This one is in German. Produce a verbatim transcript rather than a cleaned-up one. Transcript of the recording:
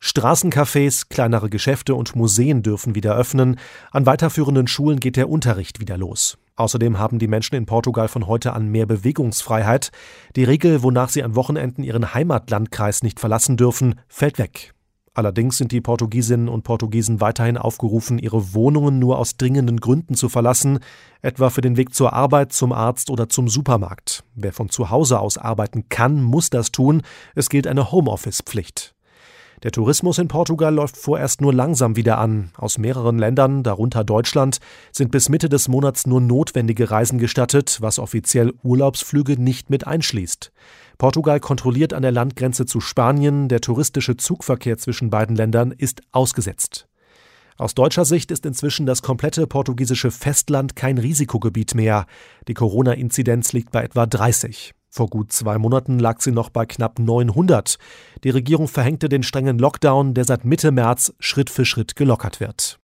Straßencafés, kleinere Geschäfte und Museen dürfen wieder öffnen. An weiterführenden Schulen geht der Unterricht wieder los. Außerdem haben die Menschen in Portugal von heute an mehr Bewegungsfreiheit. Die Regel, wonach sie an Wochenenden ihren Heimatlandkreis nicht verlassen dürfen, fällt weg. Allerdings sind die Portugiesinnen und Portugiesen weiterhin aufgerufen, ihre Wohnungen nur aus dringenden Gründen zu verlassen, etwa für den Weg zur Arbeit, zum Arzt oder zum Supermarkt. Wer von zu Hause aus arbeiten kann, muss das tun. Es gilt eine Homeoffice-Pflicht. Der Tourismus in Portugal läuft vorerst nur langsam wieder an. Aus mehreren Ländern, darunter Deutschland, sind bis Mitte des Monats nur notwendige Reisen gestattet, was offiziell Urlaubsflüge nicht mit einschließt. Portugal kontrolliert an der Landgrenze zu Spanien. Der touristische Zugverkehr zwischen beiden Ländern ist ausgesetzt. Aus deutscher Sicht ist inzwischen das komplette portugiesische Festland kein Risikogebiet mehr. Die Corona-Inzidenz liegt bei etwa dreißig. Vor gut zwei Monaten lag sie noch bei knapp neunhundert. Die Regierung verhängte den strengen Lockdown, der seit Mitte März Schritt für Schritt gelockert wird.